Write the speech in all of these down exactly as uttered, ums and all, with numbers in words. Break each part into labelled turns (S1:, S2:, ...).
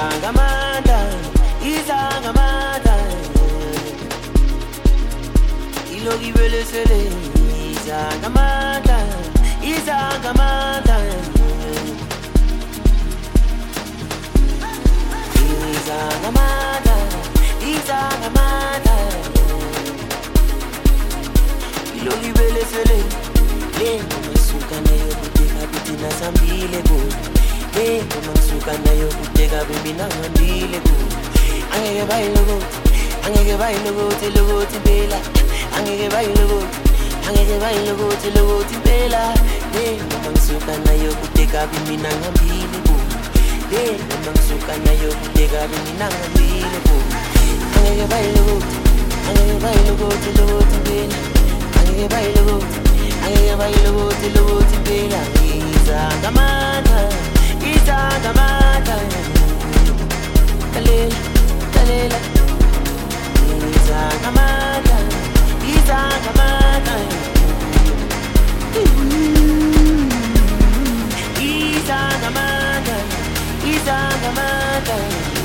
S1: Izangamanda, Izangamanda, Ilogi belesele, Izangamanda, Izangamanda, Izangamanda, Izangamanda, Ilogi belesele, Lendo masuka nayo kuteka bitina sambile bo. Lendo masuka nayo kuteka bimina ngambile bo. Angeke bayilogo, angeke bayilogo tilogo tibela. Angeke bayilogo, angeke bayilogo tilogo tibela. Lendo masuka nayo kuteka bimina ngambile bo. Lendo masuka nayo kuteka bimina ngambile bo. Angeke bayilogo, angeke bayilogo tilogo tibela. Angeke bayilogo, angeke bayilogo tilogo tibela. Izangamanda, Izangamanda, Kalela, Kalela. Izangamanda, Izangamanda, Izangamanda, Izangamanda.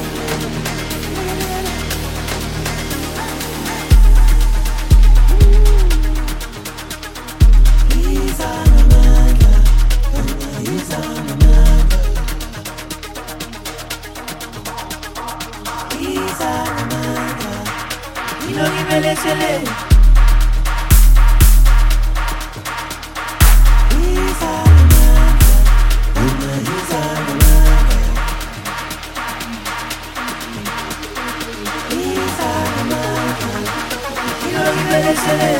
S1: Ilogi belesele, Izangamanda, Izangamanda, Izangamanda, Ilogi belesele.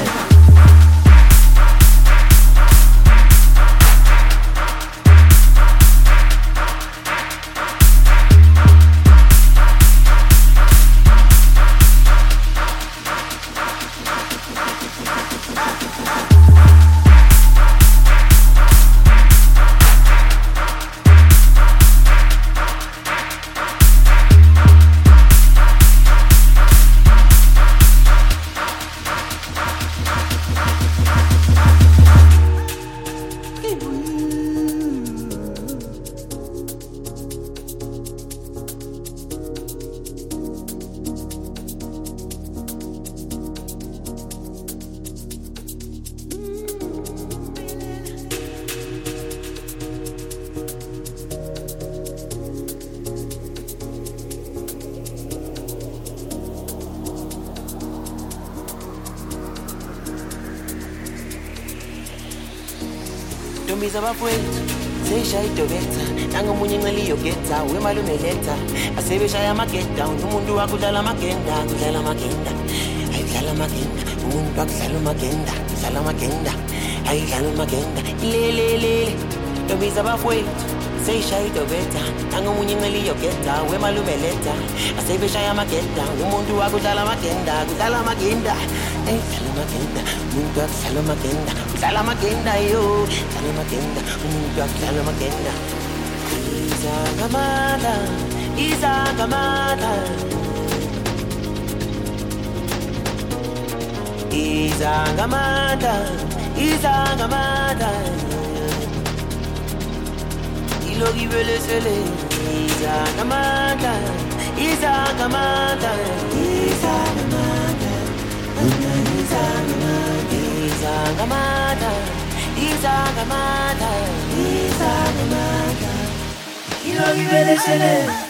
S1: Dombiza bafowethu seyishaya idobetha nangomunye inceli yogeta wemalume letha asebeshaya amagenda umuntu wakho udlala amagenda udlala amagenda ayidlala amagenda umuntu wakudlala amagenda udlala amagenda ayidlala amagenda lelelele. Dombiza bafowethu seyishaya idobetha nangomunye inceli yogeta wemalume letha asebeshaya amagenda umuntu wakho udlala amagenda udlala amagenda ayidlala amagenda umuntu wakudlala amagenda udlala amagenda yo udlala amagenda umuntu wakudlala amagenda. Izangamanda, Izangamanda, Izangamanda, Izangamanda, Ilogi belesele. Izangamanda, Izangamanda, Izangamanda, Izangamanda, Izangamanda, Izangamanda, Ilogi belesele.